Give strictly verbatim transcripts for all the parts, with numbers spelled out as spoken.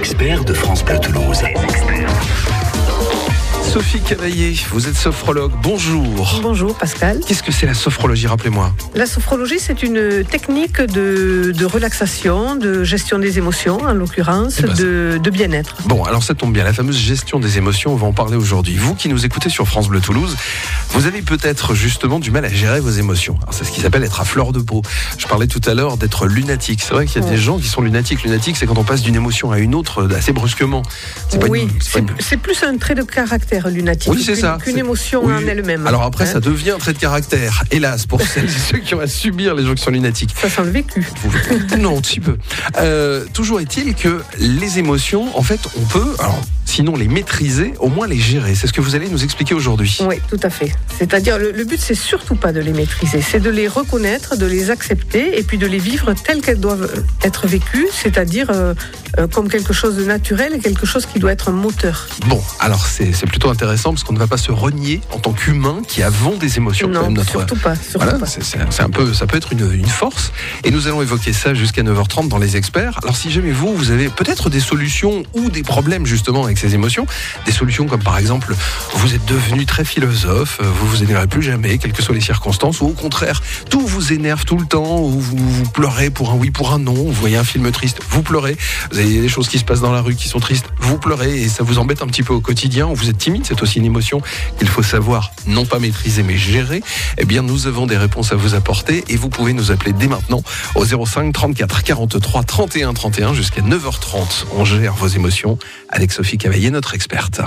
experts de France Bleu Toulouse. Les experts. Sophie Cavaillé, vous êtes sophrologue. Bonjour. Bonjour Pascal. Qu'est-ce que c'est la sophrologie, rappelez-moi? La sophrologie, c'est une technique de, de relaxation, de gestion des émotions, en l'occurrence, eh ben, de, de bien-être. Bon, alors ça tombe bien, la fameuse gestion des émotions, on va en parler aujourd'hui. Vous qui nous écoutez sur France Bleu Toulouse, vous avez peut-être justement du mal à gérer vos émotions. Alors, c'est ce qui s'appelle être à fleur de peau. Je parlais tout à l'heure d'être lunatique. C'est vrai qu'il y a ouais. des gens qui sont lunatiques. Lunatique, c'est quand on passe d'une émotion à une autre assez brusquement. C'est oui, une, c'est, c'est, une... c'est plus un trait de caractère lunatique oui, c'est qu'une, ça. qu'une c'est... émotion oui. en elle-même. Alors après, hein? ça devient un trait de caractère. Hélas, pour celles et ceux qui ont à subir les gens qui sont lunatiques. Ça sent le vécu. Non, un petit peu. Euh, toujours est-il que les émotions, en fait, on peut, alors, sinon les maîtriser, au moins les gérer. C'est ce que vous allez nous expliquer aujourd'hui. Oui, tout à fait. C'est-à-dire, le, le but, c'est surtout pas de les maîtriser. C'est de les reconnaître, de les accepter et puis de les vivre telles qu'elles doivent être vécues, c'est-à-dire euh, euh, comme quelque chose de naturel et quelque chose qui doit être un moteur. Bon, alors c'est, c'est plutôt intéressant parce qu'on ne va pas se renier en tant qu'humain qui avons des émotions. Non, quand même, notre... surtout pas. Surtout voilà, pas. C'est, c'est, c'est un peu, ça peut être une, une force. Et nous allons évoquer ça jusqu'à neuf heures trente dans Les Experts. Alors si jamais vous, vous avez peut-être des solutions ou des problèmes justement avec ces émotions, des solutions comme par exemple, vous êtes devenu très philosophe, vous vous énervez plus jamais, quelles que soient les circonstances, ou au contraire, tout vous énerve tout le temps, ou vous, vous pleurez pour un oui, pour un non, vous voyez un film triste, vous pleurez, vous avez des choses qui se passent dans la rue qui sont tristes, vous pleurez, et ça vous embête un petit peu au quotidien, ou vous êtes timide, c'est aussi une émotion qu'il faut savoir, non pas maîtriser, mais gérer. Eh bien, nous avons des réponses à vous apporter, et vous pouvez nous appeler dès maintenant au zéro cinq trente-quatre quarante-trois trente et un trente et un jusqu'à neuf heures trente. On gère vos émotions avec Sophie Cavaillé, notre experte.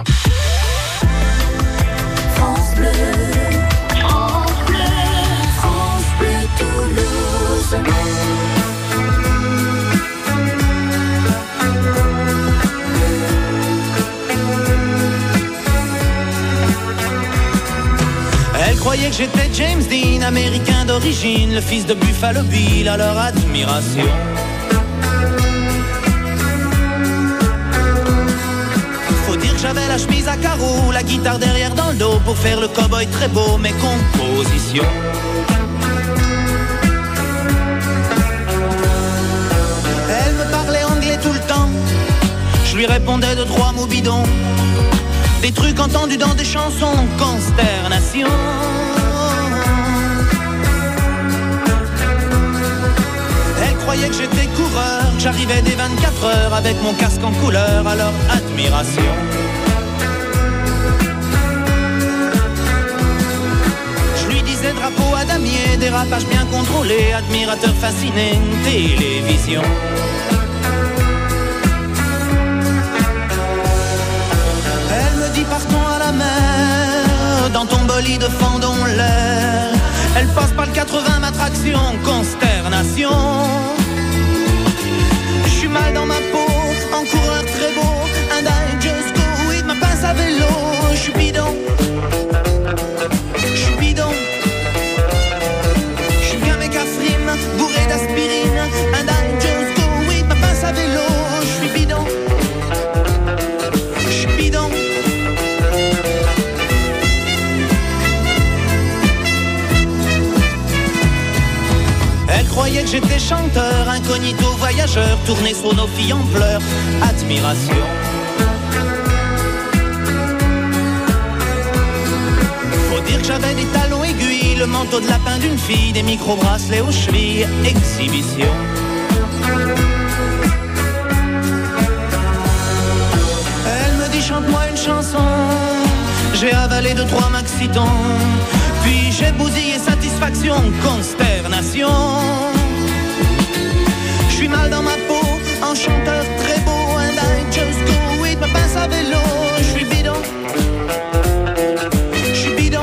France Bleu, France Bleu, France Bleu Toulouse. Elle croyait que j'étais James Dean, américain d'origine, le fils de Buffalo Bill, à leur admiration. Faut dire que j'avais la chemise à carreaux, la guitare derrière dans le dos, pour faire le cow-boy très beau, mes compositions. Elle me parlait anglais tout le temps, je lui répondais de trois mots bidons. Des trucs entendus dans des chansons, consternation. Elle croyait que j'étais coureur, que j'arrivais des vingt-quatre heures avec mon casque en couleur, à leur admiration. Je lui disais drapeau à damier, dérapage bien contrôlé, admirateur fasciné, télévision. Partons à la mer, dans ton bolide fendons l'air. Elle passe par le quatre-vingts, ma traction, consternation. Je suis mal dans ma peau, en coureur très beau, and I just go with ma pince à vélo. Je suis bidon, je suis bidon. Je suis bien mécafrime, bourré d'aspirine, and I just go with ma pince à vélo. Je suis bidon, je suis bidon. Elle croyait que j'étais chanteur, incognito voyageur, tourné sur nos filles en pleurs, admiration. Faut dire que j'avais des talons aiguilles, le manteau de lapin d'une fille, des micro-bracelets aux chevilles, exhibition. Elle me dit chante-moi une chanson, j'ai avalé deux trois maxitons. Puis j'ai bousillé satisfaction, consternation. Je suis mal dans ma peau, un chanteur très beau, and I just go with ma pince à vélo. Je suis bidon, je suis bidon.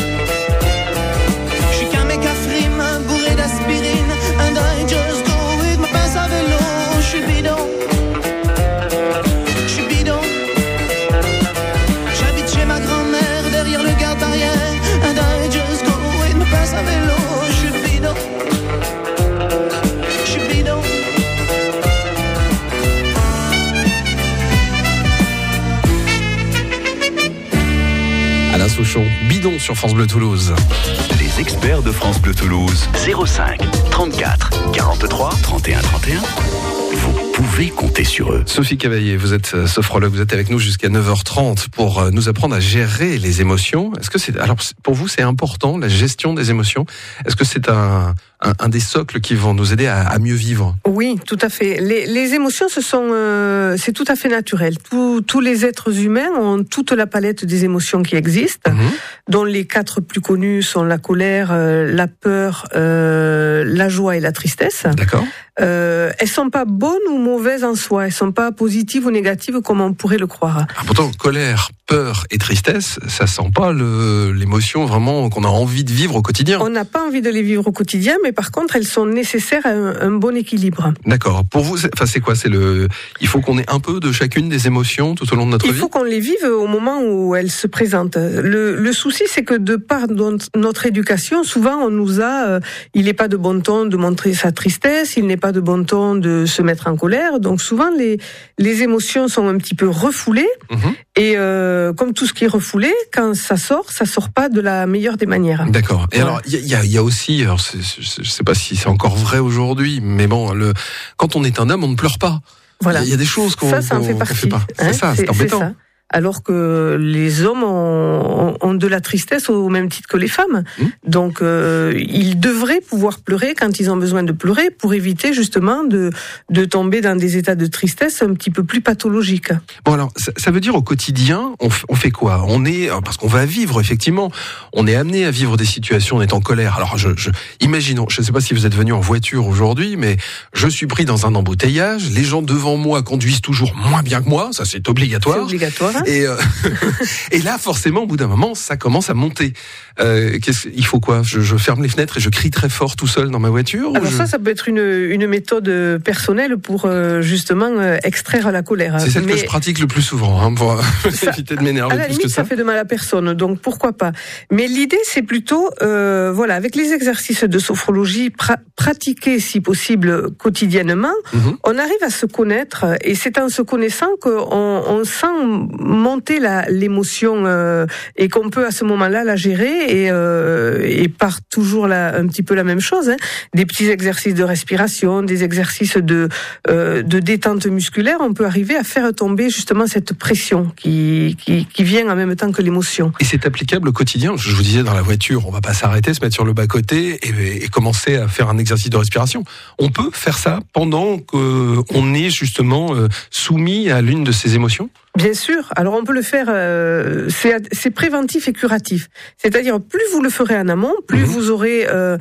Je suis qu'un mécafrime, bourré d'aspirine, and I just go with ma pince à vélo. Je suis bidon, je suis bidon. J'habite chez ma grand-mère, derrière le garde-barrière, and I just go with ma pince à vélo. Je suis bidon, je suis bidon. Alain Souchon, bidon sur France Bleu Toulouse. Les experts de France Bleu Toulouse, zéro cinq trente-quatre quarante-trois trente et un trente et un. Vous pouvez pouvez compter sur eux. Sophie Cavaillé, vous êtes sophrologue, vous êtes avec nous jusqu'à neuf heures trente pour nous apprendre à gérer les émotions. Est-ce que c'est, alors pour vous, c'est important, la gestion des émotions? Est-ce que c'est un, un, un des socles qui vont nous aider à, à mieux vivre? Oui, tout à fait. Les, les émotions, ce sont, euh, c'est tout à fait naturel. Tous, tous les êtres humains ont toute la palette des émotions qui existent, mmh. dont les quatre plus connues sont la colère, euh, la peur, euh, la joie et la tristesse. D'accord. Euh, elles sont pas bonnes ou mauvaises en soi, elles sont pas positives ou négatives comme on pourrait le croire. Ah, pourtant, colère, peur et tristesse, ça sent pas le, l'émotion vraiment qu'on a envie de vivre au quotidien. On n'a pas envie de les vivre au quotidien, mais par contre, elles sont nécessaires à un, un bon équilibre. D'accord. Pour vous, c'est, enfin, c'est quoi? C'est le, il faut qu'on ait un peu de chacune des émotions tout au long de notre il vie. Il faut qu'on les vive au moment où elles se présentent. Le, le souci, c'est que de par notre éducation, souvent, on nous a, euh, il n'est pas de bon ton de montrer sa tristesse, il n'est pas de bon ton de se mettre en colère. Donc souvent, les, les émotions sont un petit peu refoulées. Mmh. Et euh, comme tout ce qui est refoulé, quand ça sort, ça sort pas de la meilleure des manières. D'accord. Et ouais. alors, il y a, y a aussi, alors c'est, je sais pas si c'est encore vrai aujourd'hui, mais bon, le, quand on est un homme, on ne pleure pas. Voilà. Il y a des choses qu'on, ça, ça en qu'on, fait partie. qu'on fait pas. C'est hein, ça, c'est, c'est embêtant. C'est ça. Alors que les hommes ont, ont de la tristesse au même titre que les femmes. Mmh. Donc, euh, ils devraient pouvoir pleurer quand ils ont besoin de pleurer pour éviter justement de, de tomber dans des états de tristesse un petit peu plus pathologiques. Bon alors, ça, ça veut dire au quotidien, on, f- on fait quoi? On est, parce qu'on va vivre effectivement, on est amené à vivre des situations, on est en colère. Alors, je, je, imaginons, je ne sais pas si vous êtes venu en voiture aujourd'hui, mais je suis pris dans un embouteillage, les gens devant moi conduisent toujours moins bien que moi, ça c'est obligatoire. C'est obligatoire. Hein. Et, euh, et là, forcément, au bout d'un moment, ça commence à monter. Euh, qu'est-ce, il faut quoi? je, je ferme les fenêtres et je crie très fort tout seul dans ma voiture? Alors je... ça, ça peut être une, une méthode personnelle pour euh, justement euh, extraire la colère. C'est celle Mais... que je pratique le plus souvent, hein, pour ça, éviter de m'énerver à la plus limite, que ça. Ça fait de mal à personne, donc pourquoi pas. Mais l'idée, c'est plutôt, euh, voilà, avec les exercices de sophrologie, pra- pratiquer si possible quotidiennement, mm-hmm. on arrive à se connaître, et c'est en se connaissant qu'on on sent monter la, l'émotion euh, et qu'on peut à ce moment-là la gérer. Et, euh, et par toujours la, un petit peu la même chose, hein, des petits exercices de respiration, des exercices de, euh, de détente musculaire, on peut arriver à faire tomber justement cette pression qui, qui, qui vient en même temps que l'émotion. Et c'est applicable au quotidien? Je vous disais, dans la voiture, on va pas s'arrêter, se mettre sur le bas-côté et, et commencer à faire un exercice de respiration. On peut faire ça pendant qu'on est justement soumis à l'une de ces émotions? Bien sûr. Alors on peut le faire, euh, c'est, c'est préventif et curatif. C'est-à-dire plus vous le ferez en amont, plus mmh. vous aurez euh,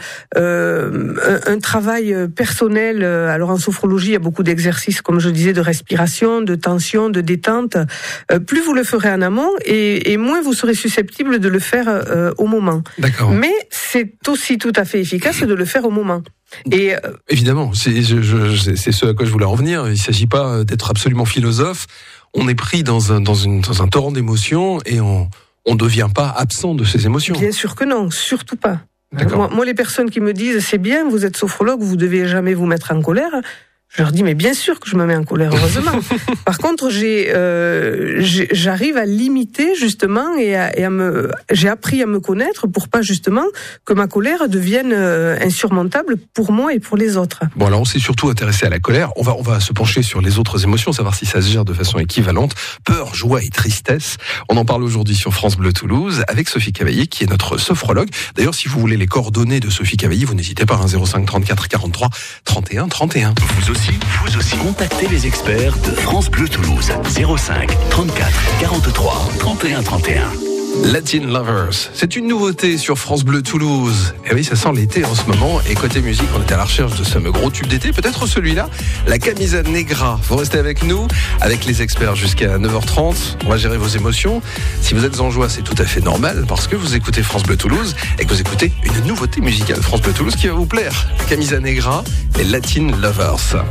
euh, un, un travail personnel. Alors en sophrologie, il y a beaucoup d'exercices, comme je disais, de respiration, de tension, de détente. Euh, plus vous le ferez en amont, et, et moins vous serez susceptible de le faire euh, au moment. D'accord. Mais c'est aussi tout à fait efficace de le faire au moment. Et euh... évidemment, c'est, je, je, c'est ce à quoi je voulais en venir. Il ne s'agit pas d'être absolument philosophe. On est pris dans un, dans une, dans un torrent d'émotions et on ne devient pas absent de ces émotions. Bien sûr que non, surtout pas. D'accord. Moi, moi, les personnes qui me disent « c'est bien, vous êtes sophrologue, vous ne devez jamais vous mettre en colère », je leur dis, mais bien sûr que je me mets en colère, heureusement. Par contre, j'ai, euh, j'ai, j'arrive à limiter, justement, et à, et à me, j'ai appris à me connaître pour pas, justement, que ma colère devienne euh, insurmontable pour moi et pour les autres. Bon, alors, on s'est surtout intéressé à la colère. On va, on va se pencher sur les autres émotions, savoir si ça se gère de façon équivalente. Peur, joie et tristesse. On en parle aujourd'hui sur France Bleu Toulouse avec Sophie Cavaillé, qui est notre sophrologue. D'ailleurs, si vous voulez les coordonnées de Sophie Cavaillé, vous n'hésitez pas, hein, zéro cinq trente-quatre quarante-trois trente et un trente et un. Vous aussi Vous aussi, contactez les experts de France Bleu Toulouse. zéro cinq trente-quatre quarante-trois trente et un trente et un. Latin Lovers, c'est une nouveauté sur France Bleu Toulouse. Et oui, ça sent l'été en ce moment. Et côté musique, on est à la recherche de ce fameux gros tube d'été. Peut-être celui-là, la Camisa Negra. Vous restez avec nous, avec les experts jusqu'à neuf heures trente. On va gérer vos émotions. Si vous êtes en joie, c'est tout à fait normal parce que vous écoutez France Bleu Toulouse et que vous écoutez une nouveauté musicale France Bleu Toulouse qui va vous plaire. La Camisa Negra et Latin Lovers.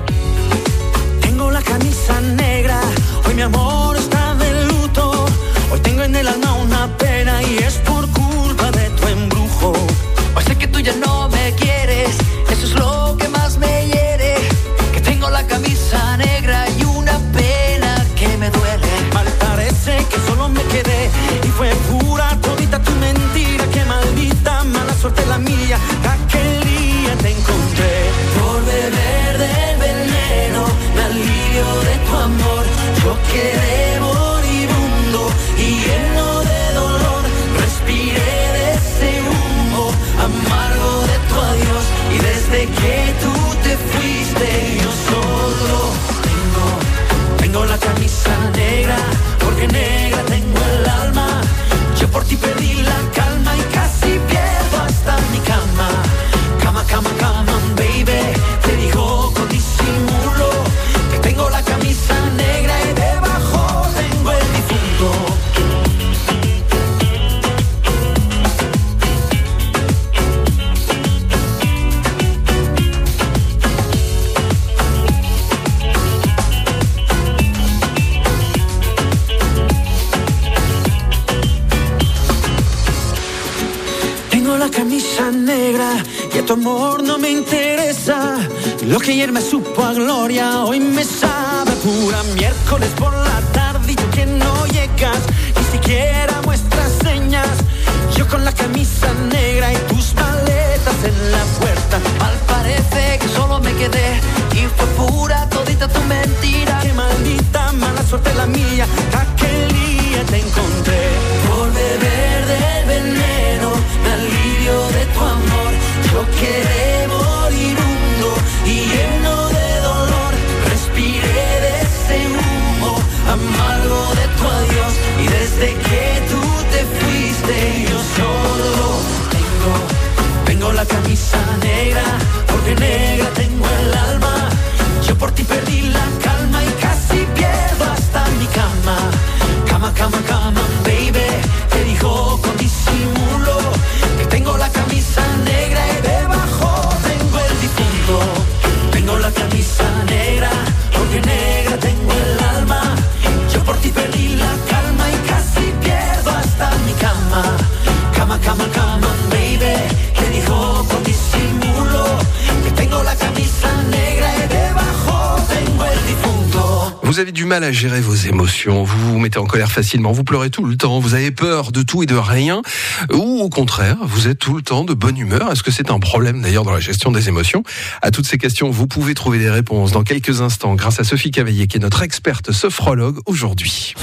Tengo la camisa negra, hoy mi amor está de luto. Hoy tengo en el alma una pena y es por culpa de tu embrujo. Hoy sé que tú ya no me quieres, eso es lo que más me hiere. Que tengo la camisa negra y una pena que me duele. Mal parece que solo me quedé y fue pura todita tu mentira. Que maldita mala suerte la mía, aquel día te encontré. Por beber del veneno me alivio. amor. Yo quedé moribundo y lleno de dolor. Respiré de ese humo amargo de tu adiós. Y desde que tú te fuiste yo solo tengo, tengo la camisa negra, porque negra tengo el alma. Yo por ti perdí la calma y casi pierdo hasta mi cama. Cama, cama, cama, baby, te digo con disimulo que tengo la camisa negra y debajo tengo el difunto. La camisa negra y a tu amor no me interesa. Lo que ayer me supo a gloria hoy me sabe pura. Miércoles por la tarde y tú que no llegas, ni siquiera muestras señas. Yo con la camisa negra y tus maletas en la puerta. Mal parece que solo me quedé y fue pura todita tu mentira. Qué maldita mala suerte la mía, aquel día te encontré por beber del veneno. Me alivio de tu amor, yo quedé moribundo y lleno de dolor. Respiré de ese humo amargo de tu adiós. Y desde que tú te fuiste yo solo tengo, tengo la camisa negra, porque negra tengo el alma. Yo por ti perdí la calma y casi pierdo hasta mi cama. Cama, cama, cama, baby, te digo con disimulo que tengo la camisa negra y debajo tengo el difunto. Tengo la camisa negra, porque negra tengo el alma. Yo por ti perdí la calma y casi pierdo hasta mi cama. Cama, cama, cama, baby, te digo con disimulo que tengo la camisa negra y debajo tengo el difunto. Vous avez du mal à gérer vos émotions, vous vous mettez en colère facilement, vous pleurez tout le temps, vous avez peur de tout et de rien, ou au contraire, vous êtes tout le temps de bonne humeur. Est-ce que c'est un problème d'ailleurs dans la gestion des émotions? À toutes ces questions, vous pouvez trouver des réponses dans quelques instants grâce à Sophie Cavaillé qui est notre experte sophrologue aujourd'hui.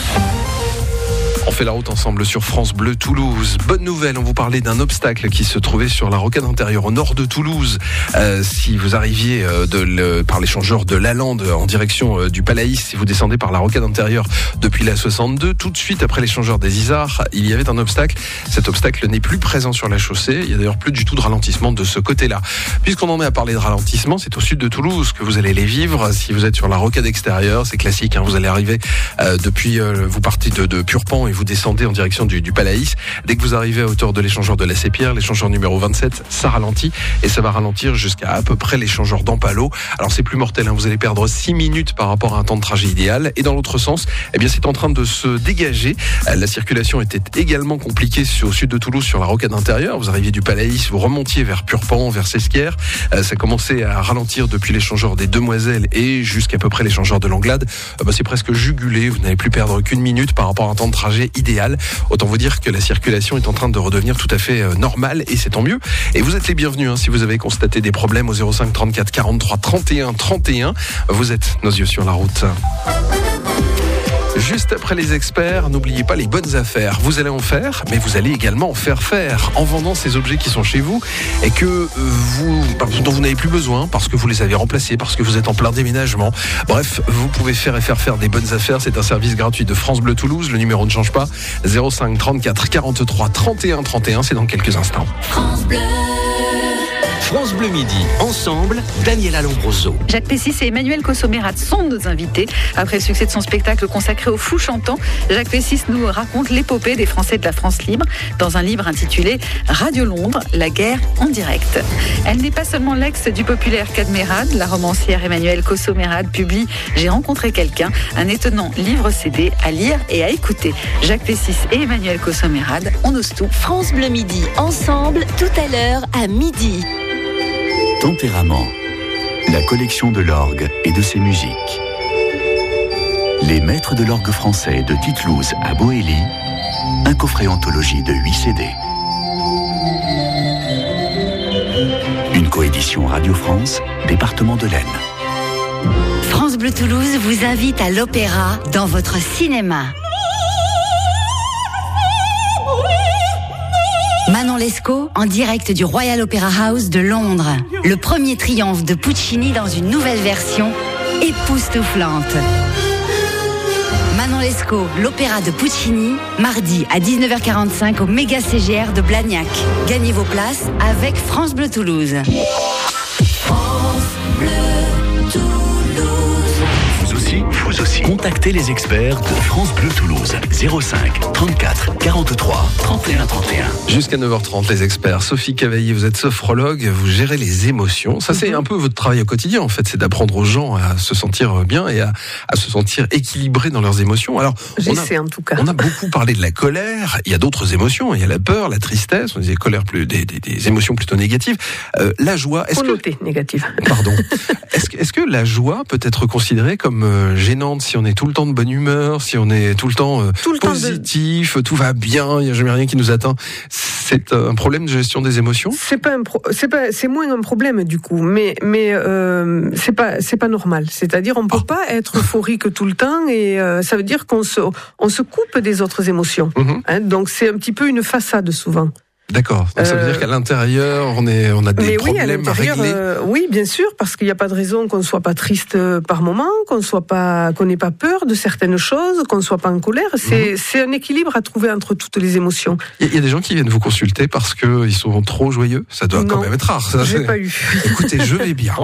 On fait la route ensemble sur France Bleu Toulouse. Bonne nouvelle, on vous parlait d'un obstacle qui se trouvait sur la rocade intérieure au nord de Toulouse. Euh, si vous arriviez euh, de le, par l'échangeur de Lalande en direction euh, du Palaïs, si vous descendez par la rocade intérieure depuis la soixante-deux, tout de suite après l'échangeur des Isards, il y avait un obstacle. Cet obstacle n'est plus présent sur la chaussée. Il y a d'ailleurs plus du tout de ralentissement de ce côté-là. Puisqu'on en est à parler de ralentissement, c'est au sud de Toulouse que vous allez les vivre. Si vous êtes sur la rocade extérieure, c'est classique, hein, vous allez arriver euh, depuis, euh, vous partez de, de Purpan et vous descendez en direction du, du Palaïs. Dès que vous arrivez à hauteur de l'échangeur de la Sépierre, l'échangeur numéro vingt-sept, ça ralentit et ça va ralentir jusqu'à à peu près l'échangeur d'Ampalo. Alors c'est plus mortel, hein, vous allez perdre six minutes par rapport à un temps de trajet idéal. Et dans l'autre sens, eh bien c'est en train de se dégager. La circulation était également compliquée au sud de Toulouse sur la rocade intérieure. Vous arriviez du Palaïs, vous remontiez vers Purpan, vers Sesquières. Ça commençait à ralentir depuis l'échangeur des Demoiselles et jusqu'à peu près l'échangeur de l'Anglade. Bah, c'est presque jugulé, vous n'allez plus perdre qu'une minute par rapport à un temps de trajet idéal. Autant vous dire que la circulation est en train de redevenir tout à fait normale et c'est tant mieux. Et vous êtes les bienvenus hein, si vous avez constaté des problèmes au zéro cinq trente-quatre quarante-trois trente et un trente et un. Vous êtes nos yeux sur la route. Juste après les experts, n'oubliez pas les bonnes affaires. Vous allez en faire, mais vous allez également en faire faire en vendant ces objets qui sont chez vous et que vous, dont vous n'avez plus besoin parce que vous les avez remplacés, parce que vous êtes en plein déménagement. Bref, vous pouvez faire et faire faire des bonnes affaires. C'est un service gratuit de France Bleu Toulouse. Le numéro ne change pas. zéro cinq trente-quatre quarante-trois trente et un trente et un. C'est dans quelques instants. France Bleu. France Bleu Midi, ensemble, Daniela Lombroso. Jacques Pessis et Emmanuel Cossomérat sont nos invités. Après le succès de son spectacle consacré aux fous chantants, Jacques Pessis nous raconte l'épopée des Français de la France libre dans un livre intitulé Radio Londres, la guerre en direct. Elle n'est pas seulement l'ex du populaire Cadmerade. La romancière Emmanuelle Cossomérat publie J'ai rencontré quelqu'un, un étonnant livre C D à lire et à écouter. Jacques Pessis et Emmanuelle Cossomérat, on ose tout. France Bleu Midi, ensemble, tout à l'heure à midi. Tempérament, la collection de l'orgue et de ses musiques. Les maîtres de l'orgue français de Tite-Louz à Boély, un coffret anthologie de huit C D. Une coédition Radio France, département de l'Aisne. France France Bleu Toulouse vous invite à l'opéra dans votre cinéma. Manon Lescaut en direct du Royal Opera House de Londres. Le premier triomphe de Puccini dans une nouvelle version époustouflante. Manon Lescaut, l'opéra de Puccini, mardi à dix-neuf heures quarante-cinq au Méga C G R de Blagnac. Gagnez vos places avec France Bleu Toulouse. France Bleu Toulouse. Vous aussi, vous aussi. Contactez les experts de France Bleu Toulouse. zéro cinq trente-quatre quarante-trois trente et un trente et un. Jusqu'à neuf heures trente, les experts. Sophie Cavaillé, vous êtes sophrologue, vous gérez les émotions. Ça, c'est un peu votre travail au quotidien, en fait. C'est d'apprendre aux gens à se sentir bien et à, à se sentir équilibrés dans leurs émotions. Alors, J'essaie on a, en tout cas. On a beaucoup parlé de la colère. Il y a d'autres émotions. Il y a la peur, la tristesse. On disait colère, plus, des, des, des émotions plutôt négatives. Euh, la joie. Est-ce Faut que, noter, négative. pardon. Est-ce que, est-ce que la joie peut être considérée comme euh, gênante si on est tout le temps de bonne humeur, si on est tout le temps euh, Tout le temps de- positif, tout va bien, il n'y a jamais rien qui nous atteint? C'est un problème de gestion des émotions? C'est pas un pro- c'est pas c'est moins un problème du coup, mais mais euh, c'est pas c'est pas normal. C'est-à-dire on peut Oh. pas être euphorique tout le temps et euh, ça veut dire qu'on se on se coupe des autres émotions. Mhm. Hein, donc c'est un petit peu une façade souvent. D'accord. Donc ça veut Euh, dire qu'à l'intérieur, on est, on a des Mais oui, à problèmes à, l'intérieur, régler. euh, oui, bien sûr, parce qu'il n'y a pas de raison qu'on ne soit pas triste euh, par moment, qu'on soit pas, qu'on n'ait pas peur de certaines choses, qu'on ne soit pas en colère. C'est, Mhm. c'est un équilibre à trouver entre toutes les émotions. Il y, y a des gens qui viennent vous consulter parce que ils sont trop joyeux. Ça doit Non. quand même être rare. Ça, J'ai c'est- pas eu. Écoutez, je vais bien.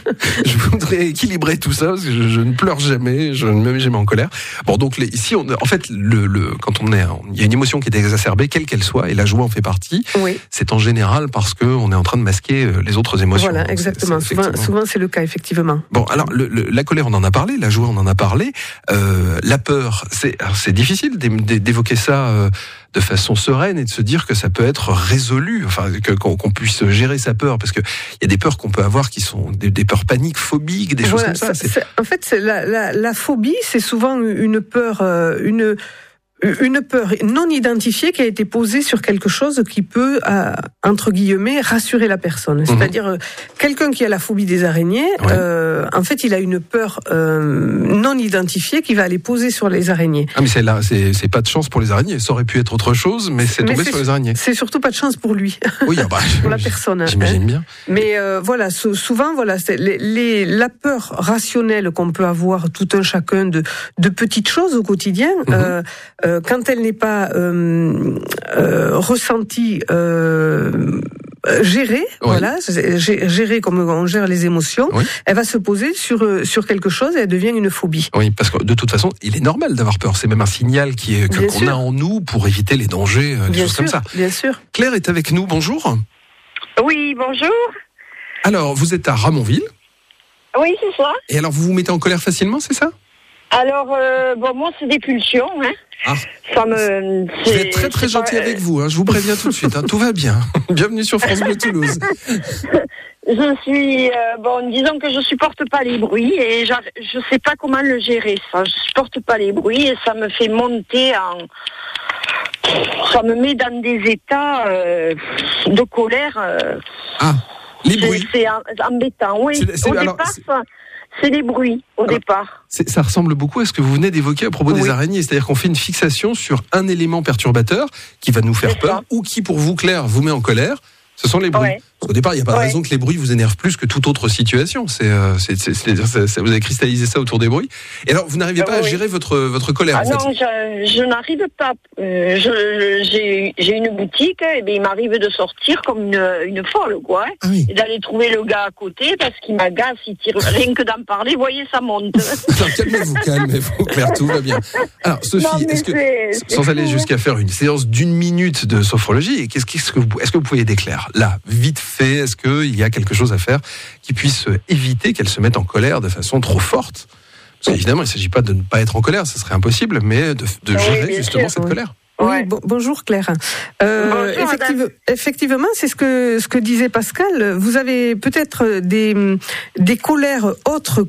Je voudrais équilibrer tout ça parce que je, je ne pleure jamais, je ne me mets jamais en colère. Bon, donc les, ici, on, en fait, le, le, quand on est, il y a une émotion qui est exacerbée, quelle qu'elle soit, et la joie en fait partie. Oui. C'est en général parce que on est en train de masquer euh, les autres émotions. Voilà, Donc, c'est- exactement. c'est Souvent, effectivement- souvent, c'est le cas, effectivement. Bon, alors le, le- la colère, on en a parlé, la joie, on en a parlé. Euh, la peur, c'est alors, c'est difficile d'é- d'é- d'évoquer ça euh, de façon sereine et de se dire que ça peut être résolu, enfin que qu'on qu'on puisse gérer sa peur, parce que il y a des peurs qu'on peut avoir qui sont des, des peurs paniques, phobiques, des choses Voilà, comme ça. ça- c'est- c'est- en fait, c'est la, la, la phobie, c'est souvent une peur, euh, une une peur non identifiée qui a été posée sur quelque chose qui peut, euh, entre guillemets, rassurer la personne. C'est-à-dire, euh, quelqu'un qui a la phobie des araignées, Ouais. euh, en fait, il a une peur euh, non identifiée qui va aller poser sur les araignées. Ah mais c'est là, c'est c'est pas de chance pour les araignées. Ça aurait pu être autre chose, mais c'est Mais tombé c'est- sur les araignées. C'est surtout pas de chance pour lui, Oui, ah bah, pour la personne. hein. J'imagine bien. Mais euh, voilà, sou- souvent, voilà, c'est les, les, la peur rationnelle qu'on peut avoir tout un chacun de, de petites choses au quotidien, Mhm. euh, euh, quand elle n'est pas euh, euh, ressentie, euh, gérée, Oui. voilà, c'est- gé- gérée comme on gère les émotions, Oui. elle va se poser sur euh, sur quelque chose et elle devient une phobie. Oui, parce que de toute façon, il est normal d'avoir peur. C'est même un signal qui est que- Bien qu'on sûr. a en nous pour éviter les dangers, euh, des Bien choses sûr, comme ça. bien sûr. Claire est avec nous. Bonjour. Oui, bonjour. Alors, vous êtes à Ramonville. Oui, c'est ça. Et alors, vous vous mettez en colère facilement, c'est ça? Alors, euh, bon, moi, c'est des pulsions. Hein. Ah. Ça me. Je vais être très très gentil avec vous, hein, je vous préviens tout de suite, hein, tout va bien. Bienvenue sur France Bleu Toulouse. Je suis. Euh, bon, disons que je supporte pas les bruits et j'arr- je sais pas comment le gérer, ça. Je supporte pas les bruits et ça me fait monter en. Ça me met dans des états euh, de colère. euh, Ah, les c'est- bruits. C'est en- embêtant, oui. C'est- c'est- Au alors, départ, c'est- ça- c'est les bruits, au Alors, départ. C'est- Ça ressemble beaucoup à ce que vous venez d'évoquer à propos des Oui. araignées, c'est-à-dire qu'on fait une fixation sur un élément perturbateur qui va nous faire C'est peur ça. ou qui, pour vous, Claire, vous met en colère. Ce sont les bruits. Ouais. Parce qu'au départ, il n'y a pas de Ouais. raison que les bruits vous énervent plus que toute autre situation. C'est, euh, c'est, c'est, c'est-à-dire, ça- ça- vous avez cristallisé ça autour des bruits. Et alors, vous n'arrivez Ah pas à oui. gérer votre, votre colère, Ah en fait. non, je, je n'arrive pas. Euh, je, je- j'ai, j'ai une boutique, et bien il m'arrive de sortir comme une, une folle, quoi. hein, Ah oui. et d'aller trouver le gars à côté parce qu'il m'agace, il tire rien que d'en parler. Vous voyez, ça monte. Alors, calmez-vous, calmez-vous, Claire, tout va bien. Alors, Sophie, Non, mais est-ce que, c'est- c'est sans fou, aller hein. jusqu'à faire une séance d'une minute de sophrologie, qu'est-ce, qu'est-ce que vous, est-ce que vous pouvez déclarer là, vite fait, est-ce qu'il y a quelque chose à faire qui puisse éviter qu'elle se mette en colère de façon trop forte? Parce qu'évidemment, il ne s'agit pas de ne pas être en colère, ce serait impossible, mais de, de Oui, gérer bien justement sûr, cette oui. colère. Oui, Ouais. bon- bonjour Claire. Euh, Bonjour, effective- madame. effectivement, c'est ce que ce que disait Pascal. Vous avez peut-être des des colères autres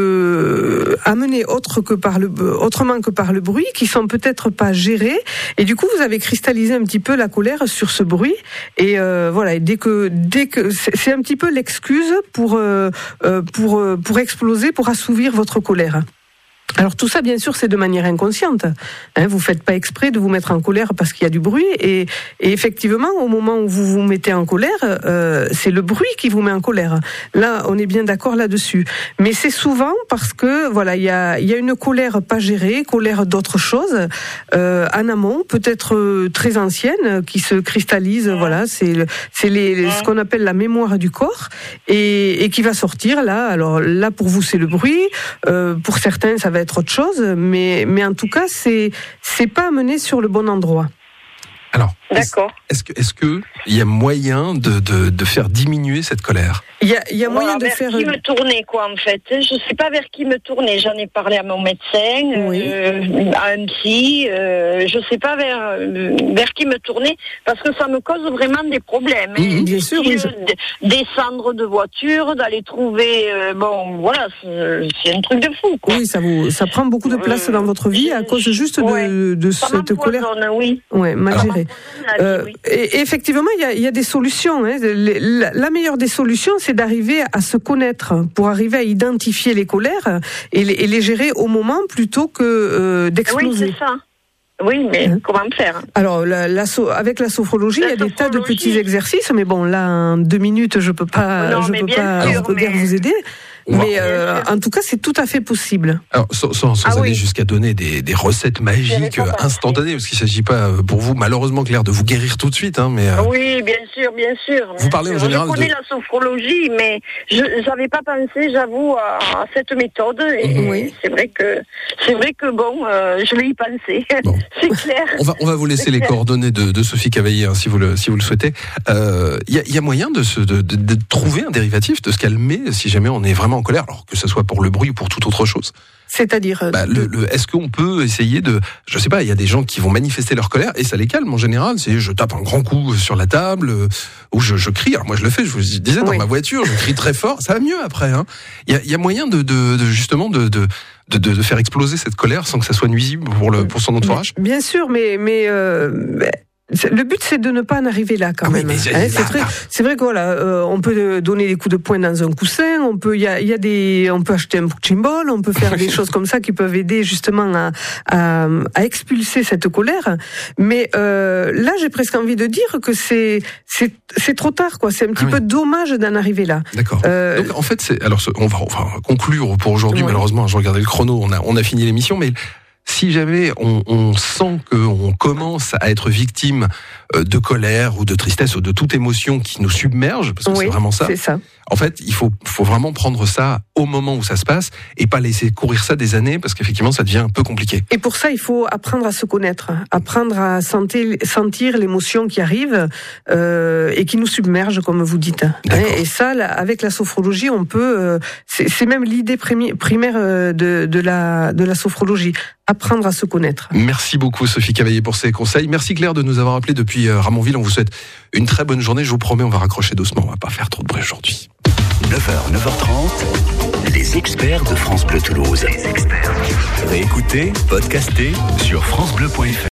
que amenées autres que par le autrement que par le bruit, qui sont peut-être pas gérées. Et du coup, vous avez cristallisé un petit peu la colère sur ce bruit. Et euh, voilà. Et dès que dès que c'est c'est un petit peu l'excuse pour euh, euh, pour euh, pour exploser, pour assouvir votre colère. Alors tout ça, bien sûr, c'est de manière inconsciente. Hein, vous faites pas exprès de vous mettre en colère parce qu'il y a du bruit. Et, et effectivement, au moment où vous vous mettez en colère, euh, c'est le bruit qui vous met en colère. Là, on est bien d'accord là-dessus. Mais c'est souvent parce que voilà, il y a, il y a une colère pas gérée, colère d'autre chose, euh, en amont, peut-être euh, très ancienne, qui se cristallise. Voilà, c'est le- c'est les, ce qu'on appelle la mémoire du corps et, et qui va sortir là. Alors là, pour vous, c'est le bruit. Euh, pour certains, ça va être autre chose, mais, mais en tout cas, c'est, c'est pas amené sur le bon endroit. Alors, est-ce, D'accord. est-ce que, est-ce que il y a moyen de, de, de faire diminuer cette colère? Il y a, il y a Voilà, moyen de vers faire. qui me tourner, quoi, en fait. Je sais pas vers qui me tourner. J'en ai parlé à mon médecin, Oui. euh, à un psy. Euh, je sais pas vers euh, vers qui me tourner parce que ça me cause vraiment des problèmes. Mhm, hein. bien sûr, Style, oui, je- d- Descendre de voiture, d'aller trouver. euh, bon, voilà, c'est, c'est un truc de fou, quoi. Oui, ça vous, ça prend beaucoup de place Euh, dans votre vie à cause juste de, ouais. de Ça cette colère. m'empoisonne, oui. Ouais, mal Alors, gérée. La vie, Euh, oui. et, et effectivement, il y a, il y a des solutions. Hein. Les- La, la meilleure des solutions, c'est d'arriver à se connaître, pour arriver à identifier les colères et les, et les gérer au moment plutôt que euh, Oui, d'exploser. c'est ça. Oui, mais Hein. comment faire? Alors, la, la so- avec la sophrologie, La il y a des tas de sophrologie. petits exercices, mais bon, là, en deux minutes, je peux pas, Non, je mais peux bien pas, sûr, je peux guère mais- vous aider. On va- Mais euh, Bien sûr. en tout cas, c'est tout à fait possible. Alors, sans, sans, sans Ah aller oui. jusqu'à donner des, des recettes J'avais magiques pas euh, pensé. instantanées, parce qu'il ne s'agit pas euh, pour vous, malheureusement, Claire, de vous guérir tout de suite. Hein, mais, euh, Oui, bien sûr, bien sûr. Vous parlez en général Je connais de- la sophrologie, mais je n'avais pas pensé, j'avoue, à, à cette méthode. Et Oui. c'est vrai que c'est vrai que bon, euh, je vais y penser. Bon. C'est clair. on, va, on va vous laisser les coordonnées de, de Sophie Cavaillé, hein, si, vous le, si vous le souhaitez. Il euh, y, a, y a moyen de, se, de, de, de trouver un dérivatif, de se calmer, si jamais on est vraiment en colère, alors que ce soit pour le bruit ou pour toute autre chose. C'est-à-dire, euh, Bah, de- le, le- est-ce qu'on peut essayer de, je sais pas, il y a des gens qui vont manifester leur colère et ça les calme en général. C'est je tape un grand coup sur la table euh, ou je, je crie. Alors moi je le fais. Je vous disais dans Oui. ma voiture, je crie très fort. Ça va mieux après. Hein. Il y a, il y a moyen de, de, de justement de, de, de, de faire exploser cette colère sans que ça soit nuisible pour le pour son entourage. bien sûr, mais mais euh, mais c'est- le but c'est de ne pas en arriver là quand Ah oui, même. mais hein. j'ai- c'est là, vrai, là. c'est vrai que voilà, euh, on peut donner des coups de poing dans un coussin, on peut, il y a, il y a des, on peut acheter un punching ball, on peut faire des choses comme ça qui peuvent aider justement à, à, à expulser cette colère. Mais euh, là, j'ai presque envie de dire que c'est c'est c'est trop tard, quoi. C'est un petit Ah oui. peu dommage d'en arriver là. D'accord. Euh, Donc en fait, c'est alors ce- on va, on va conclure pour aujourd'hui. Ouais. Malheureusement, je regardais le chrono. On a on a fini l'émission, mais si jamais on, on sent qu'on commence à être victime euh, de colère ou de tristesse ou de toute émotion qui nous submerge, parce que oui, c'est vraiment ça, c'est ça. en fait, il faut, faut vraiment prendre ça au moment où ça se passe et pas laisser courir ça des années parce qu'effectivement, ça devient un peu compliqué. Et pour ça, il faut apprendre à se connaître, apprendre à sentir, sentir l'émotion qui arrive euh, et qui nous submerge, comme vous dites. Hein, D'accord. et ça, là, avec la sophrologie, on peut. Euh, c'est, c'est même l'idée primi- primaire euh, de, de la de la sophrologie, apprendre à se connaître. Merci beaucoup, Sophie Cavaillé, pour ces conseils. Merci, Claire, de nous avoir appelés depuis euh, Ramonville. On vous souhaite une très bonne journée. Je vous promets, on va raccrocher doucement. On va pas faire trop de bruit aujourd'hui. neuf heures, neuf heures trente, les experts de France Bleu Toulouse. Les experts. Réécoutez, podcastez sur francebleu point f r.